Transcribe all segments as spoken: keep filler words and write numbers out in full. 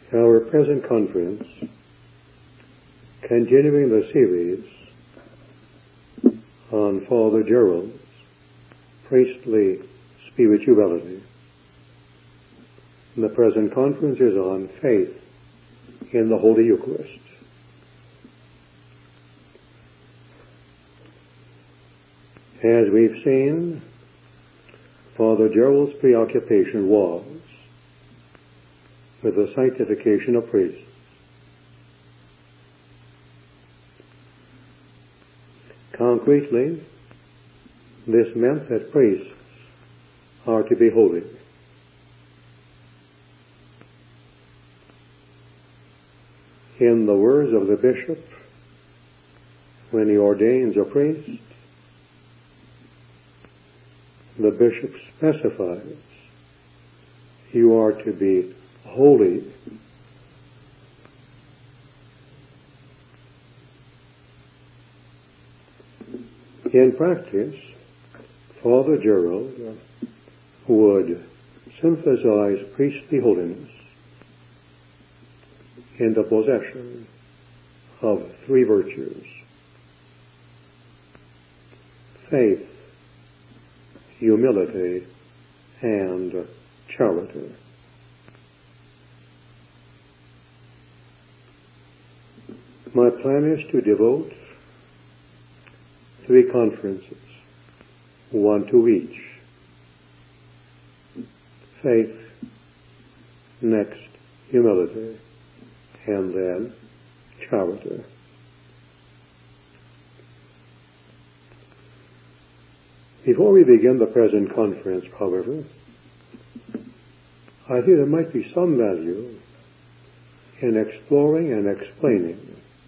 our present conference, continuing the series on Father Gerald's priestly spirituality. The present conference is on faith in the Holy Eucharist. As we've seen, Father Gerald's preoccupation was with the sanctification of priests. Concretely, this meant that priests are to be holy. In the words of the bishop, when he ordains a priest, the bishop specifies you are to be holy. In practice, Father Gerald would synthesize priestly holiness in the possession of three virtues: faith, humility, and charity. My plan is to devote three conferences, one to each. Faith, next humility, and then charity. Before we begin the present conference, however, I think there might be some value in exploring and explaining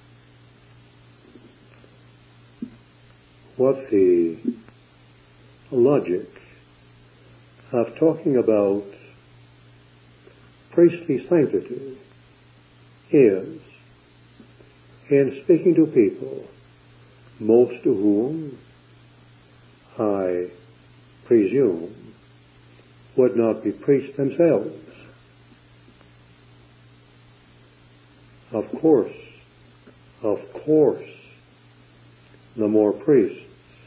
what the logic of talking about priestly sanctity is in speaking to people, most of whom I presume would not be priests themselves. Of course, of course, the more priests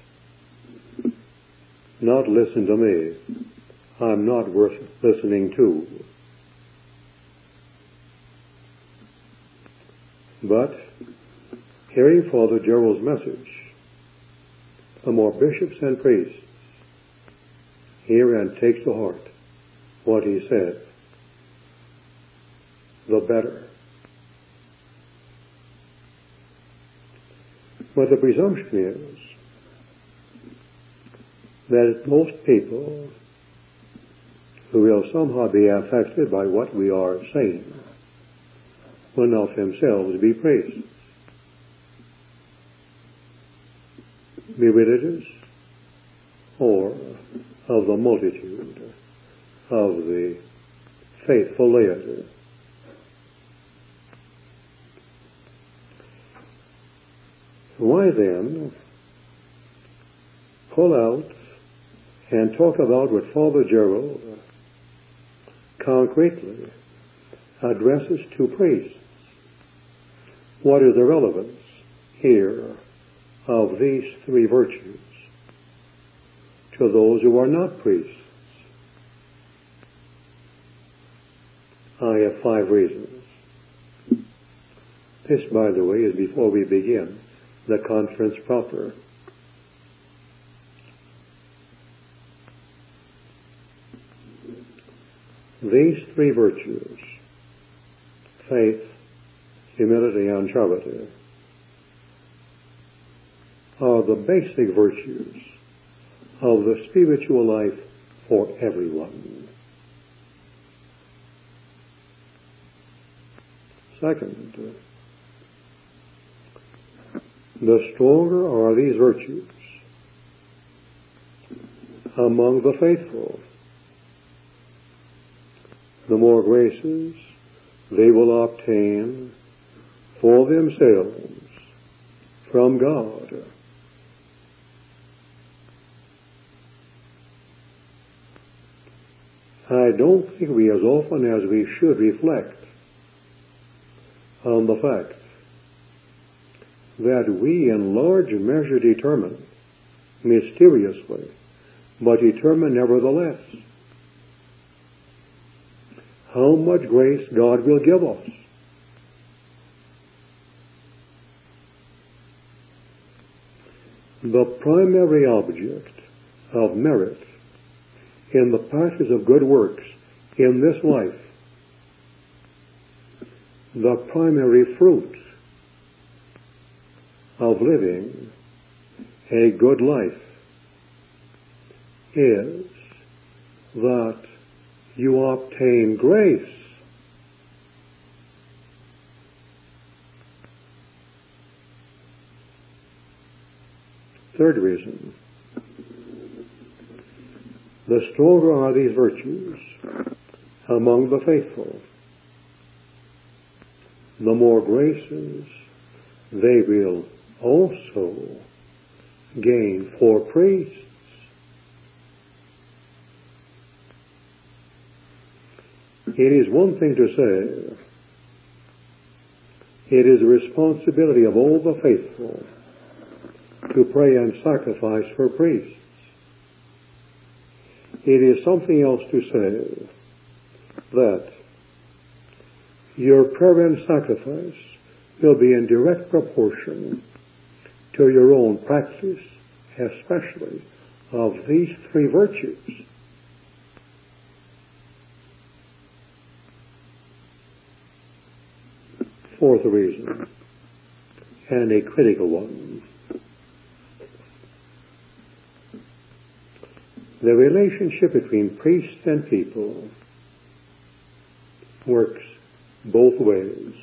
not listen to me, I'm not worth listening to. But hearing Father Gerald's message, the more bishops and priests hear and take to heart what he said, the better. But the presumption is that most people who will somehow be affected by what we are saying will not themselves be priests. Be religious, or of the multitude of the faithful laity. Why then pull out and talk about what Father Gerald concretely addresses to priests? What is the relevance here of these three virtues to those who are not priests? I have five reasons. This, by the way, is before we begin the conference proper. These three virtues, faith, humility, and charity, are the basic virtues of the spiritual life for everyone. Second, the stronger are these virtues among the faithful, the more graces they will obtain for themselves from God. I don't think we as often as we should reflect on the fact that we in large measure determine, mysteriously, but determine nevertheless, how much grace God will give us. The primary object of merit in the practice of good works in this life, the primary fruit of living a good life, is that you obtain grace. Third reason, the stronger are these virtues among the faithful, the more graces they will also gain for priests. It is one thing to say, it is the responsibility of all the faithful to pray and sacrifice for priests. It is something else to say that your prayer and sacrifice will be in direct proportion to your own practice, especially of these three virtues. Fourth reason, and a critical one. The relationship between priests and people works both ways.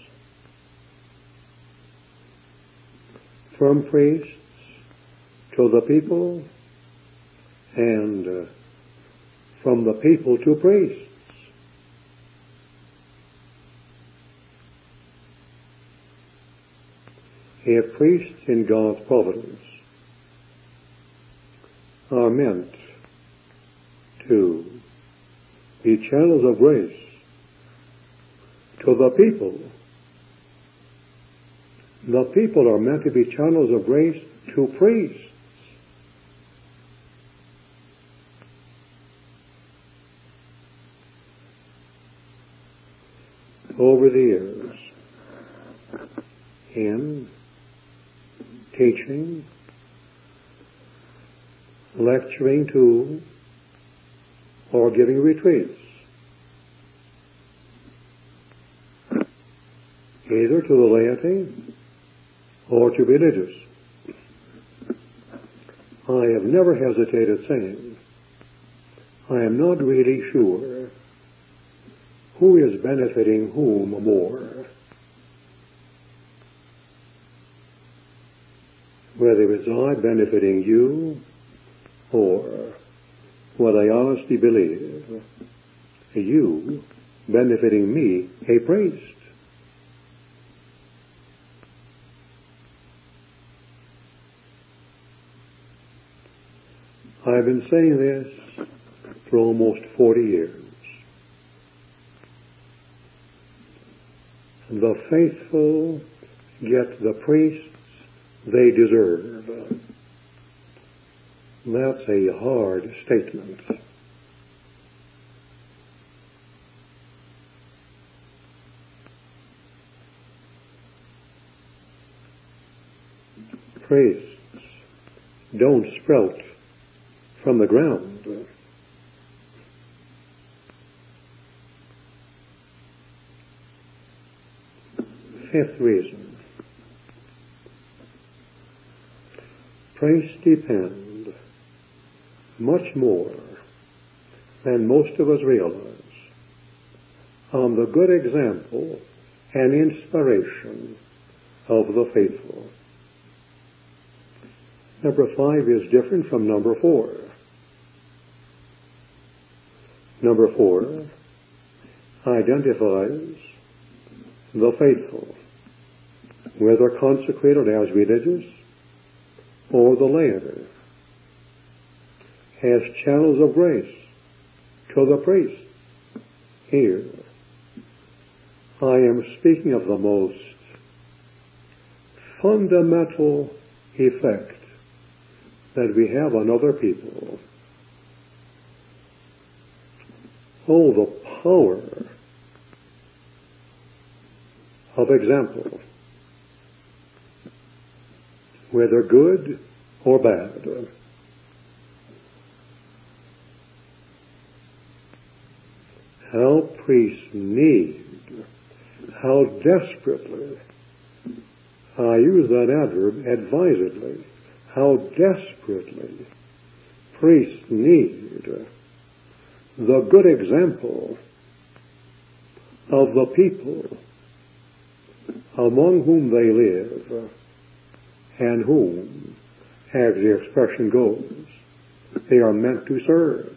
From priests to the people, and uh, from the people to priests. If priests in God's providence are meant to be channels of grace to the people, the people are meant to be channels of grace to priests. Over the years, in teaching, lecturing to, or giving retreats, either to the laity or to religious, I have never hesitated saying, I am not really sure who is benefiting whom more, whether it's I benefiting you, or what I honestly believe, you benefiting me, a priest. I've been saying this for almost forty years. The faithful get the priests they deserve. That's a hard statement. Priests don't sprout from the ground. Fifth reason. Priests depend much more than most of us realize on the good example and inspiration of the faithful. Number five is different from number four. Number four identifies the faithful, whether consecrated as religious or the laity, as channels of grace to the priest. Here, I am speaking of the most fundamental effect that we have on other people. Oh, the power of example, whether good or bad. How priests need, how desperately, I use that adverb advisedly, how desperately priests need the good example of the people among whom they live and whom, as the expression goes, they are meant to serve.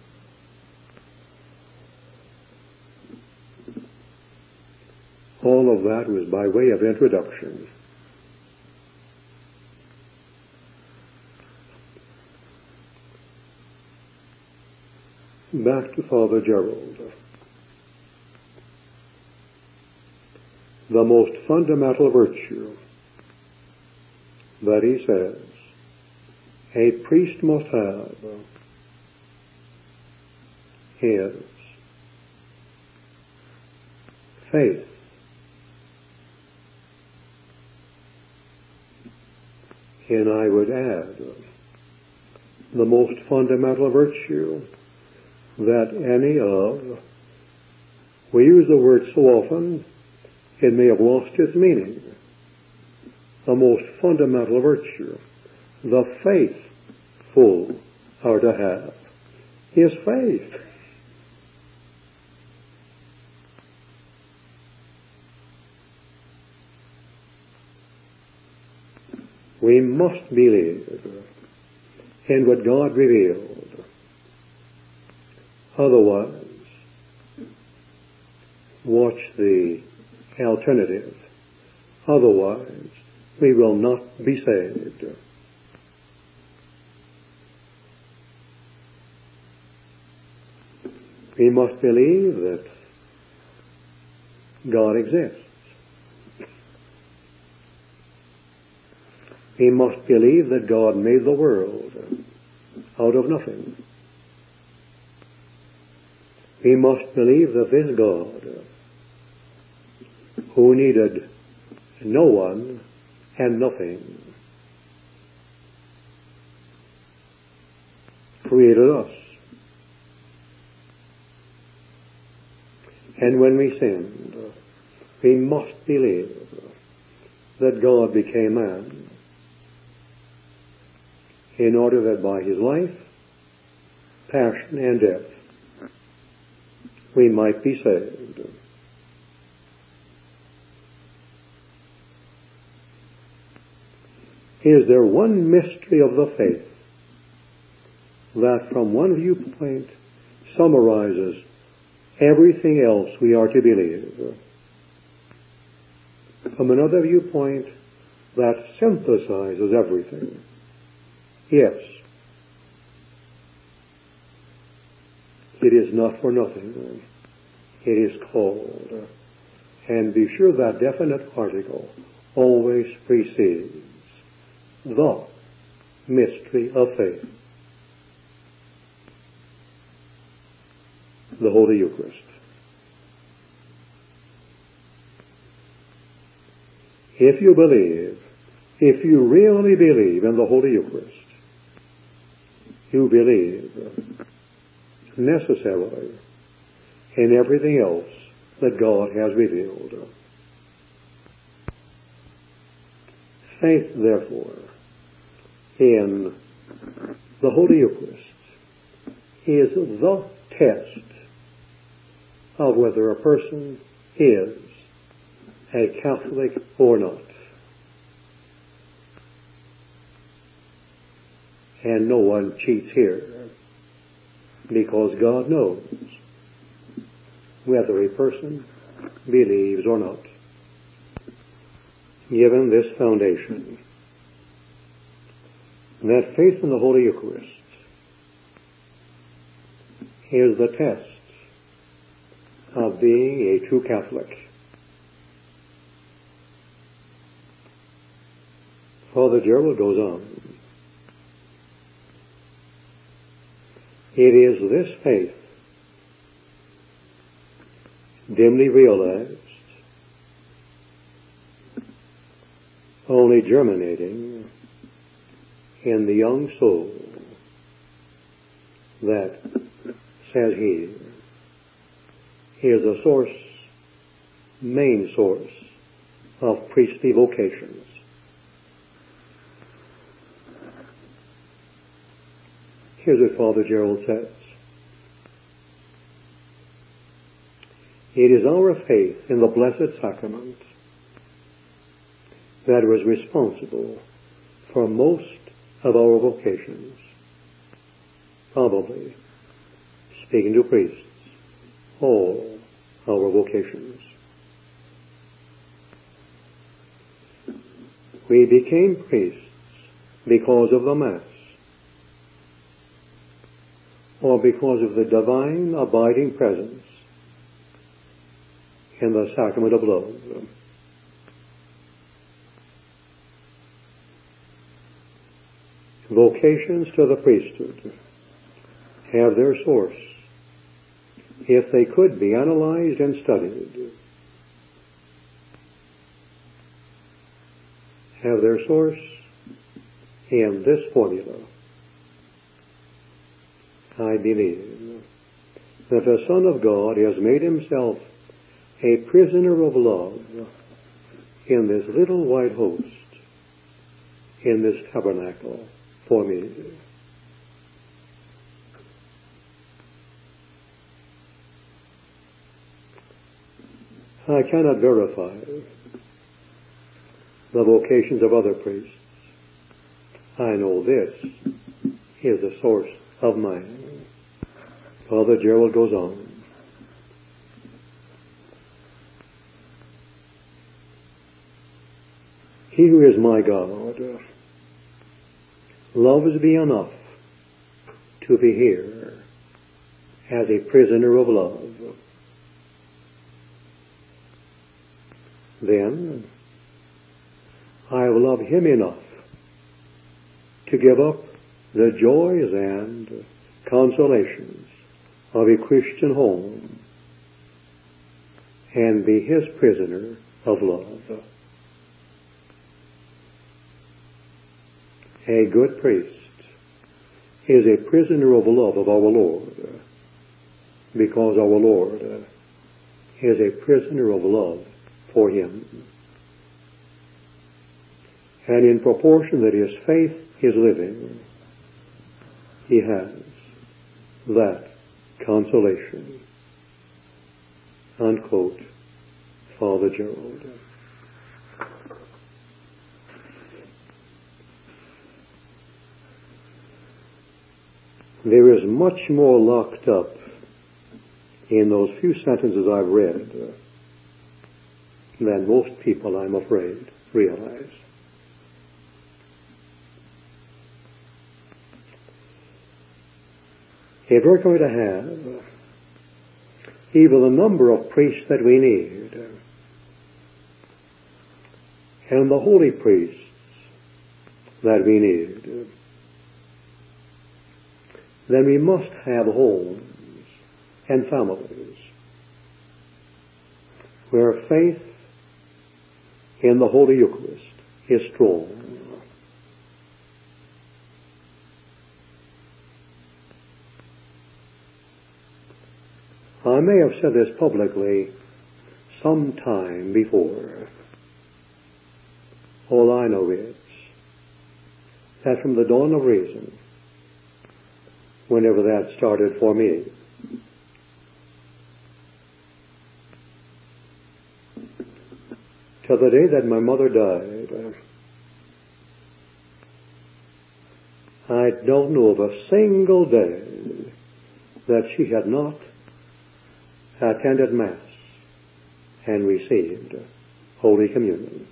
All of that was by way of introduction. Back to Father Gerald. The most fundamental virtue that he says a priest must have is faith. And I would add, the most fundamental virtue that any of, we use the word so often, it may have lost its meaning. The most fundamental virtue, the faithful are to have, is faith. We must believe in what God revealed. Otherwise, watch the alternative. Otherwise, we will not be saved. We must believe that God exists. We must believe that God made the world out of nothing. We must believe that this God, who needed no one and nothing, created us. And when we sinned, we must believe that God became man in order that by his life, passion, and death, we might be saved. Is there one mystery of the faith that from one viewpoint summarizes everything else we are to believe? From another viewpoint, that synthesizes everything. Yes, it is not for nothing. It is called, and be sure that definite article always precedes the mystery of faith, the Holy Eucharist. If you believe, if you really believe in the Holy Eucharist, you believe necessarily in everything else that God has revealed. Faith, therefore, in the Holy Eucharist is the test of whether a person is a Catholic or not. And no one cheats here, because God knows whether a person believes or not. Given this foundation, that faith in the Holy Eucharist is the test of being a true Catholic. Father Gerald goes on. It is this faith, dimly realized, only germinating in the young soul, that, says he, is the source, main source of priestly vocations. Here's what Father Gerald says. It is our faith in the Blessed Sacrament that was responsible for most of our vocations. Probably, speaking to priests, all our vocations. We became priests because of the Mass, or because of the divine abiding presence in the sacrament of love. Vocations to the priesthood have their source, if they could be analyzed and studied, have their source in this formula. I believe that the Son of God has made himself a prisoner of love in this little white host, in this tabernacle for me. I cannot verify the vocations of other priests. I know this is the source of mine. Father Gerald goes on. He who is my God loves me enough to be here as a prisoner of love. Then I will love him enough to give up the joys and consolations of a Christian home and be his prisoner of love. A good priest is a prisoner of love of our Lord, because our Lord is a prisoner of love for him. And in proportion that his faith is living, he has that consolation. Unquote, Father Gerald. There is much more locked up in those few sentences I've read than most people, I'm afraid, realize. If we're going to have even the number of priests that we need, and the holy priests that we need, then we must have homes and families where faith in the Holy Eucharist is strong. I may have said this publicly some time before. All I know is that from the dawn of reason, whenever that started for me, till the day that my mother died, I don't know of a single day that she had not attended Mass and received Holy Communion.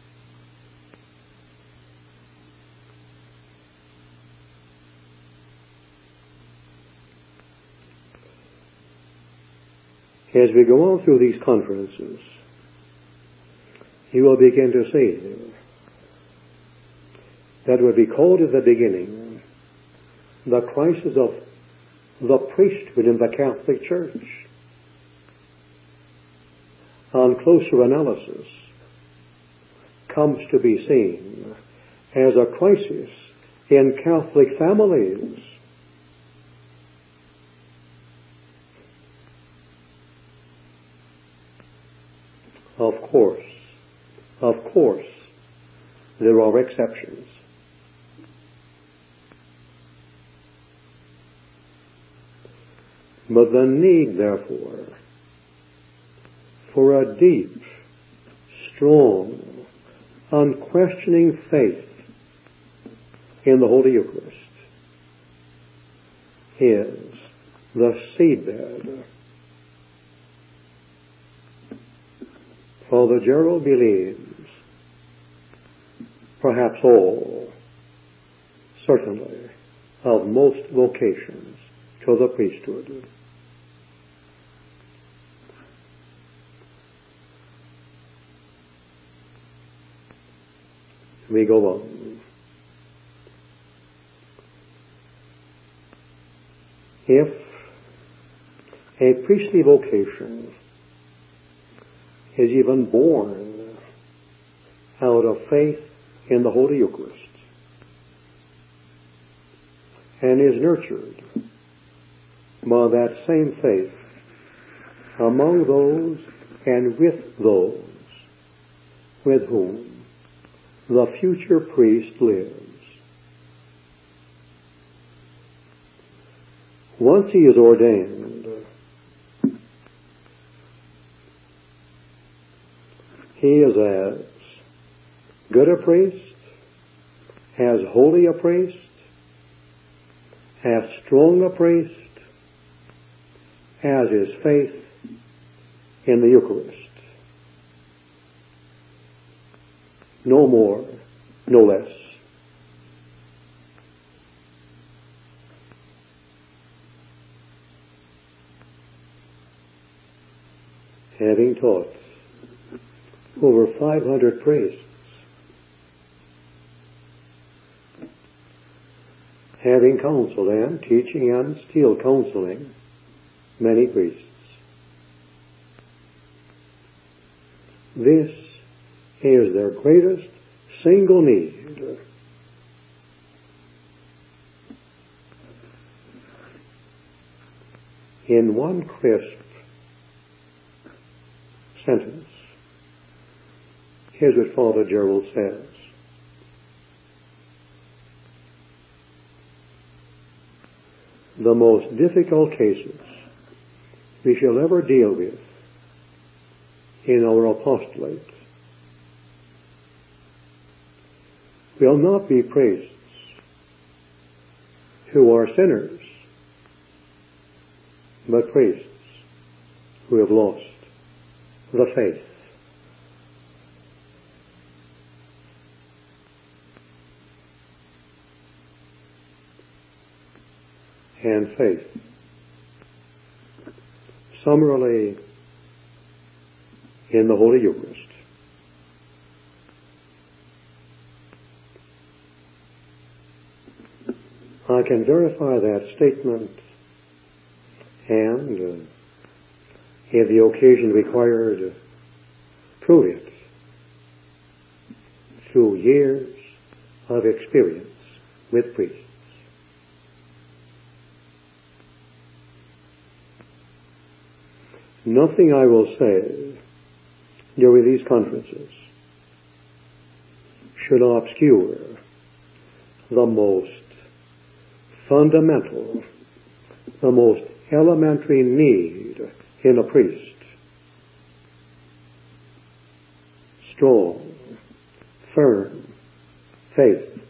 As we go on through these conferences, you will begin to see that would be called at the beginning the crisis of the priesthood in the Catholic Church, on closer analysis, comes to be seen as a crisis in Catholic families. Of course, of course, there are exceptions. But the need, therefore, for a deep, strong, unquestioning faith in the Holy Eucharist is the seedbed. Father Gerald believes, perhaps all, certainly, of most vocations to the priesthood. We go on. If a priestly vocation is even born out of faith in the Holy Eucharist and is nurtured by that same faith among those and with those with whom the future priest lives. Once he is ordained, he is as good a priest, as holy a priest, as strong a priest, as his faith in the Eucharist. No more, no less. Having taught over five hundred priests, having counseled and teaching and still counseling many priests, this is their greatest single need. In one crisp sentence, here's what Father Gerald says. The most difficult cases we shall ever deal with in our apostolate will not be priests who are sinners, but priests who have lost the faith. And faith, summarily, in the Holy Eucharist. I can verify that statement and, uh, if the occasion required, prove it through years of experience with priests. Nothing I will say during these conferences should obscure the most fundamental, the most elementary need in a priest. Strong, firm faith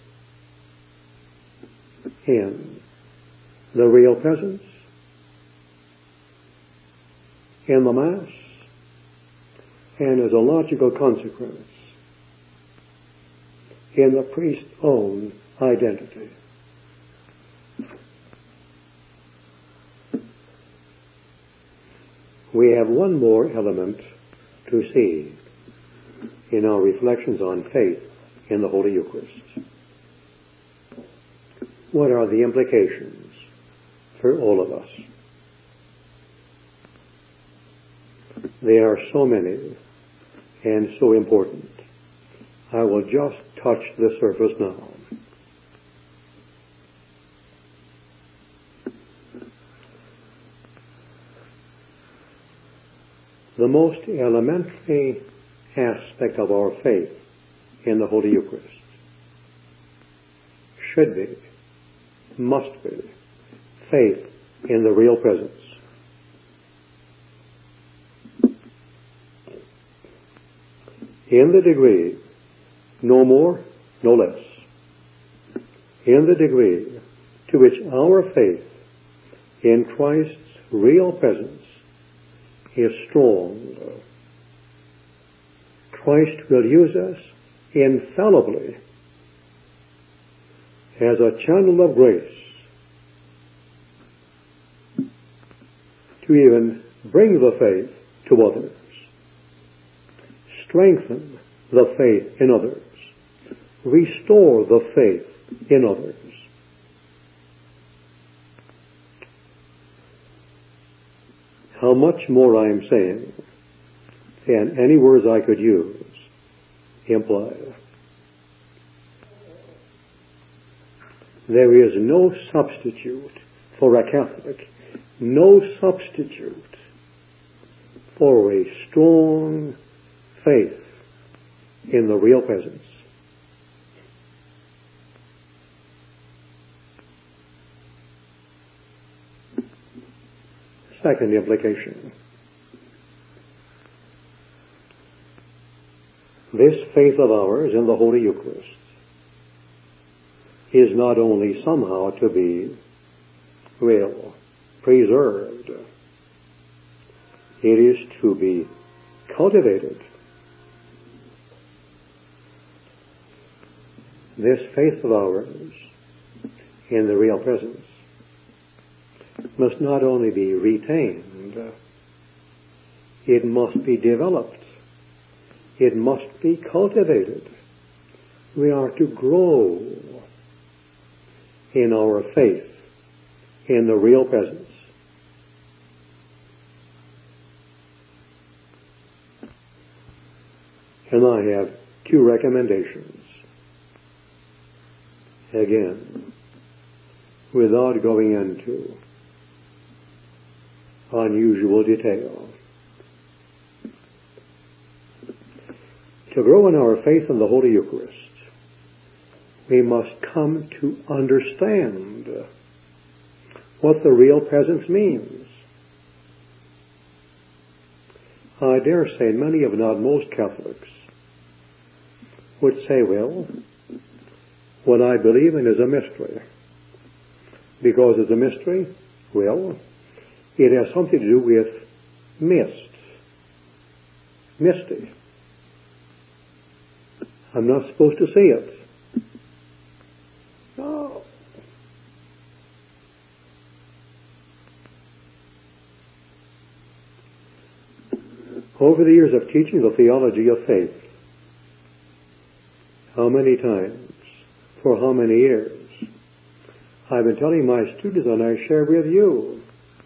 in the real presence, in the Mass, and as a logical consequence, in the priest's own identity. We have one more element to see in our reflections on faith in the Holy Eucharist. what are the implications for all of us? They are so many and so important. I will just touch the surface now. The most elementary aspect of our faith in the Holy Eucharist should be, must be, faith in the real presence. In the degree, no more, no less, in the degree to which our faith in Christ's real presence is strong, Christ will use us infallibly as a channel of grace to even bring the faith to others, strengthen the faith in others, restore the faith in others. How much more I am saying than any words I could use imply. There is no substitute for a Catholic, no substitute for a strong faith in the real presence. Second implication. This faith of ours in the Holy Eucharist is not only somehow to be, well, preserved, it is to be cultivated. This faith of ours in the real presence must not only be retained, it must be developed. It must be cultivated. We are to grow in our faith in the real presence. And I have two recommendations. Again, without going into unusual detail. To grow in our faith in the Holy Eucharist, we must come to understand what the real presence means. I dare say many, if not most, Catholics would say, well, what I believe in is a mystery. Because it's a mystery, well, it has something to do with mist, misty. I'm not supposed to see it. No. Over the years of teaching the theology of faith, how many times, for how many years, I've been telling my students, and I share with you,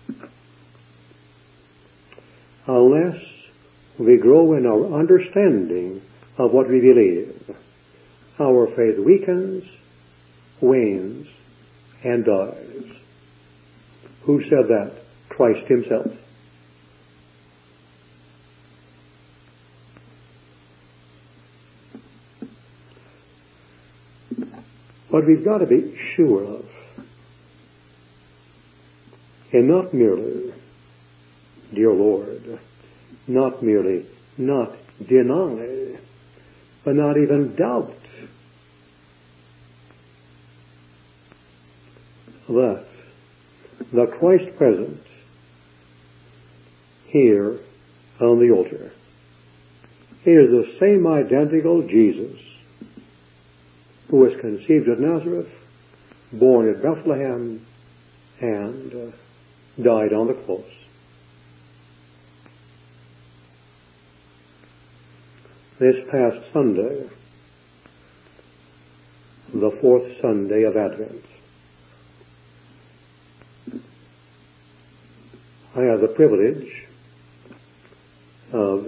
unless we grow in our understanding of what we believe, our faith weakens, wanes, and dies. Who said that? Christ himself. What we've got to be sure of, and not merely, dear Lord, not merely not deny, but not even doubt that the Christ present here on the altar is the same identical Jesus who was conceived at Nazareth, born at Bethlehem, and uh, died on the cross. This past Sunday, the fourth Sunday of Advent, I have the privilege of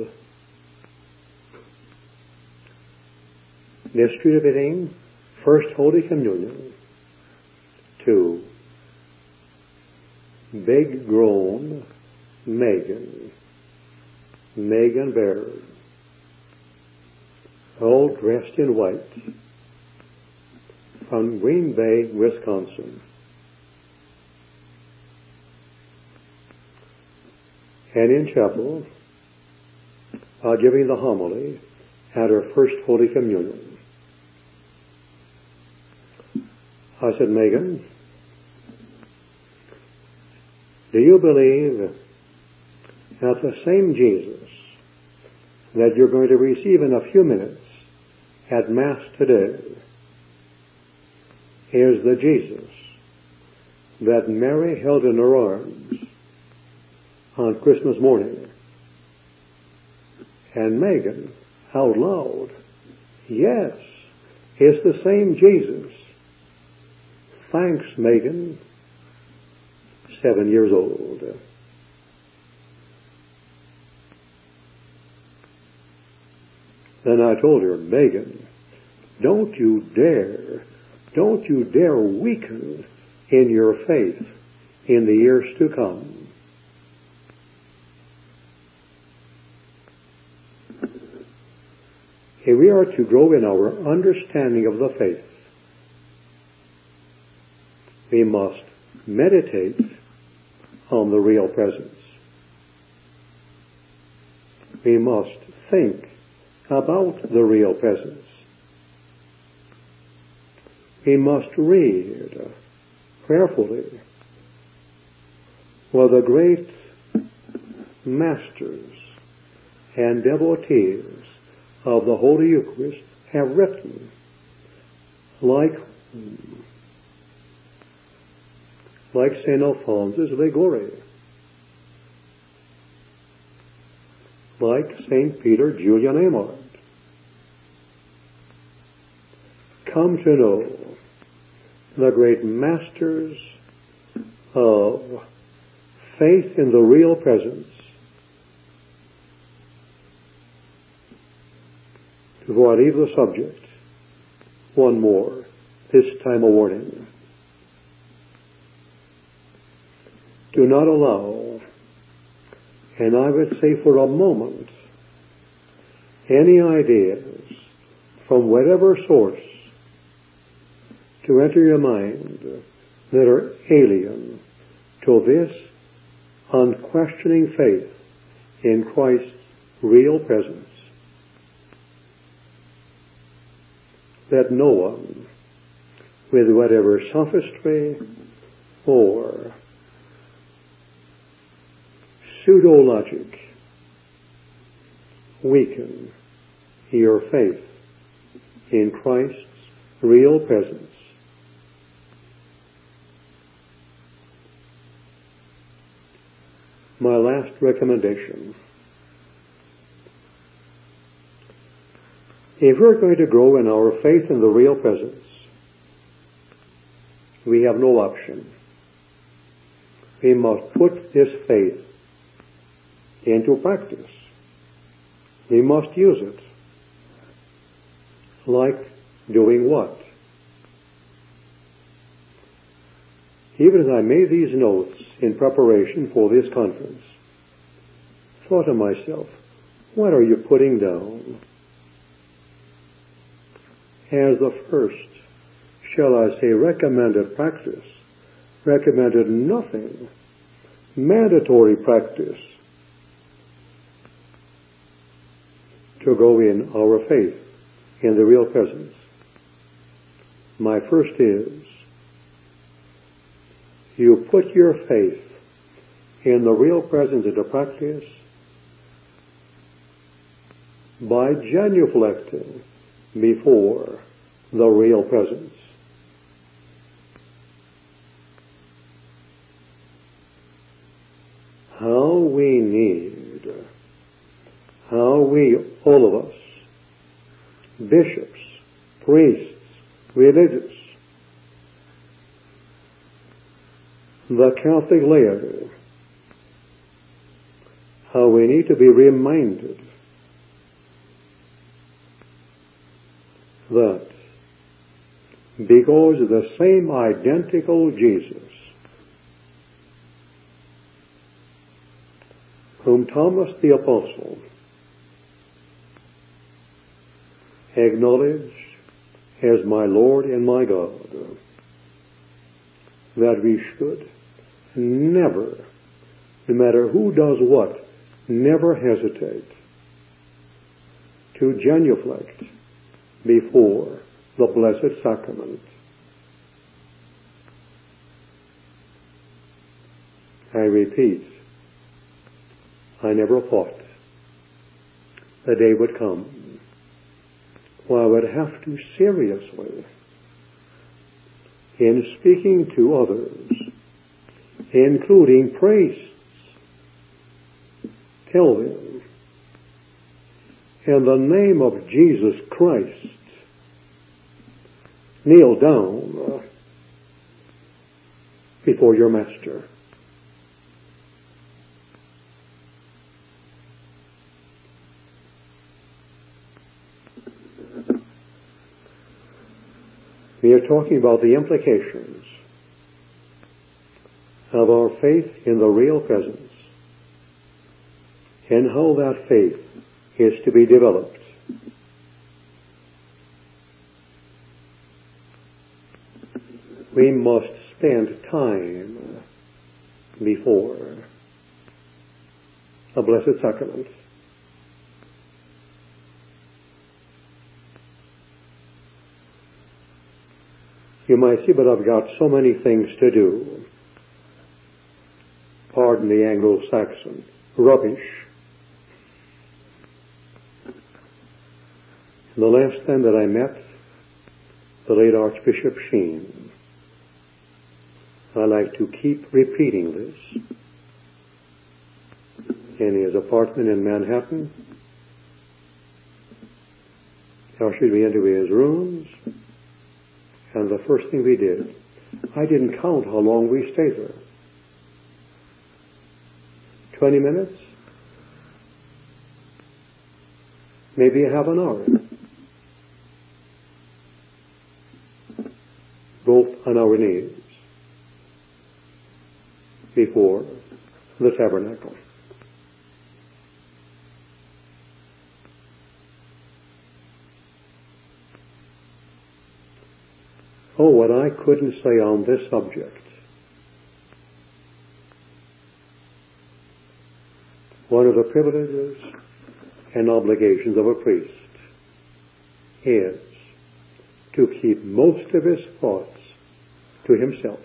distributing First Holy Communion to big grown Megan, Megan Baird, all dressed in white, from Green Bay, Wisconsin. And in chapel, uh, giving the homily at her First Holy Communion. I said, Megan, do you believe that the same Jesus that you're going to receive in a few minutes at Mass today is the Jesus that Mary held in her arms on Christmas morning? And Megan, out loud, yes, it's the same Jesus. Thanks, Megan, seven years old. Then I told her, Megan, don't you dare, don't you dare weaken in your faith in the years to come. If we are to grow in our understanding of the faith, we must meditate on the real presence. We must think about the real presence. We must read prayerfully what the great masters and devotees of the Holy Eucharist have written, like like Saint Alphonsus Liguori, like Saint Peter Julian Amand. Come to know the great masters of faith in the real presence. Before I leave the subject, one more, this time a warning. Do not allow, and I would say for a moment, any ideas from whatever source to enter your mind that are alien to this unquestioning faith in Christ's real presence. That no one, with whatever sophistry or pseudo-logic, weaken your faith in Christ's real presence. My last recommendation. If we're going to grow in our faith in the real presence, we have no option. We must put this faith into practice. We must use it. Like doing what? Even as I made these notes in preparation for this conference, thought to myself, what are you putting down as the first, shall I say, recommended practice, recommended nothing, mandatory practice to go in our faith in the real presence? My first is, you put your faith in the real presence into practice by genuflecting before the real presence. How we need, how we, all of us, bishops, priests, religious, the Catholic laity, how we need to be reminded that because the same identical Jesus whom Thomas the Apostle acknowledged as my Lord and my God, that we should never, no matter who does what, never hesitate to genuflect before the Blessed Sacrament. I repeat, I never thought the day would come when I would have to seriously, in speaking to others, including priests, tell them, in the name of Jesus Christ, kneel down before your Master. We are talking about the implications of our faith in the real presence and how that faith is to be developed. We must spend time before the Blessed Sacrament. You might say, but I've got so many things to do. Pardon the Anglo-Saxon. Rubbish. The last time that I met the late Archbishop Sheen, I like to keep repeating this. In his apartment in Manhattan, ushered me into his rooms, and the first thing we did, I didn't count how long we stayed there. Twenty minutes? Maybe a half an hour. Both on our knees before the tabernacle. Oh, what I couldn't say on this subject. One of the privileges and obligations of a priest is to keep most of his thoughts to himself.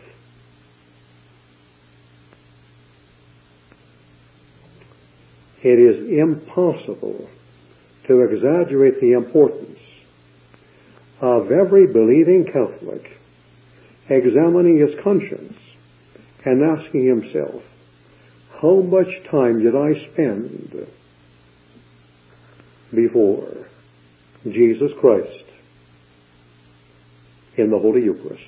It is impossible to exaggerate the importance of every believing Catholic examining his conscience and asking himself, how much time did I spend before Jesus Christ in the Holy Eucharist?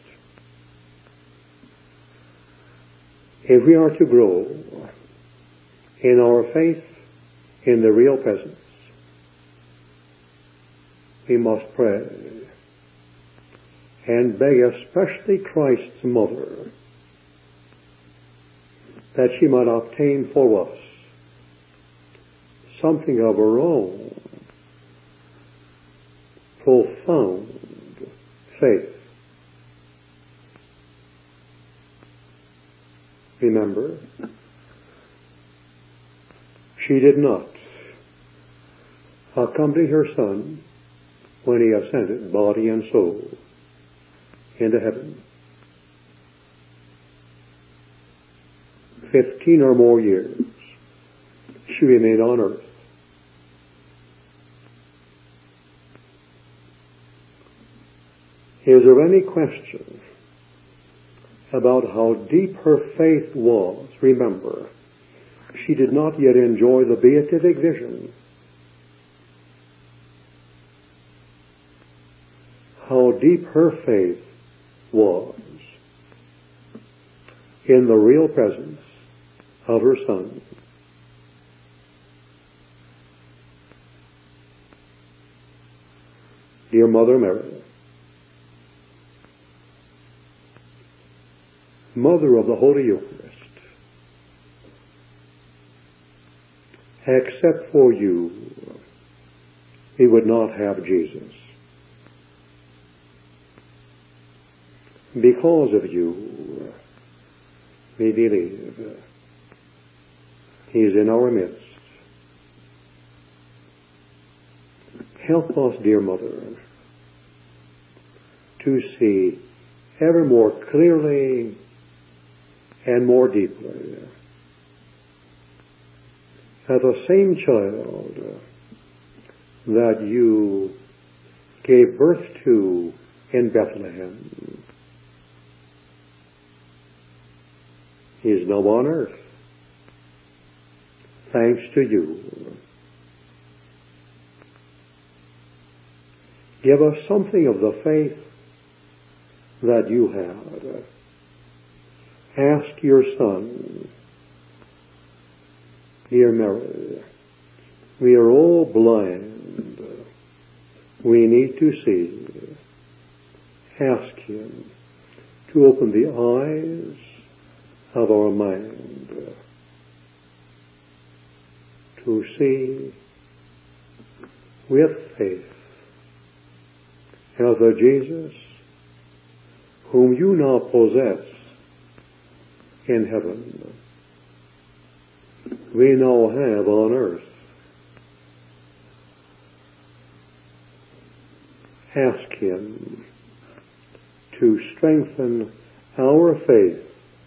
If we are to grow in our faith in the real presence, we must pray and beg, especially Christ's mother, that she might obtain for us something of her own profound faith. Remember, she did not accompany her Son when he ascended, body and soul, into heaven. Fifteen or more years she remained on earth. Is there any question about how deep her faith was? Remember, she did not yet enjoy the beatific vision. How deep her faith was in the real presence of her Son. dear Mother Mary, Mother of the Holy Eucharist, except for you, we would not have Jesus. Because of you, we believe He's in our midst. Help us, dear Mother, to see ever more clearly and more deeply that the same child that you gave birth to in Bethlehem is now on earth, thanks to you. Give us something of the faith that you had. Ask your Son, dear Mary, we are all blind. We need to see. Ask Him to open the eyes of our mind to see with faith as the Jesus whom you now possess in heaven, we now have on earth. Ask Him to strengthen our faith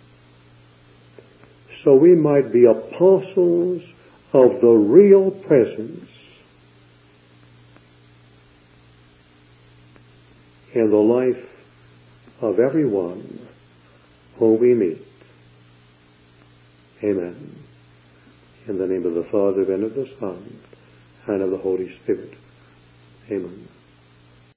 so we might be apostles of the real presence in the life of everyone whom we meet. Amen. In the name of the Father, and of the Son, and of the Holy Spirit. Amen.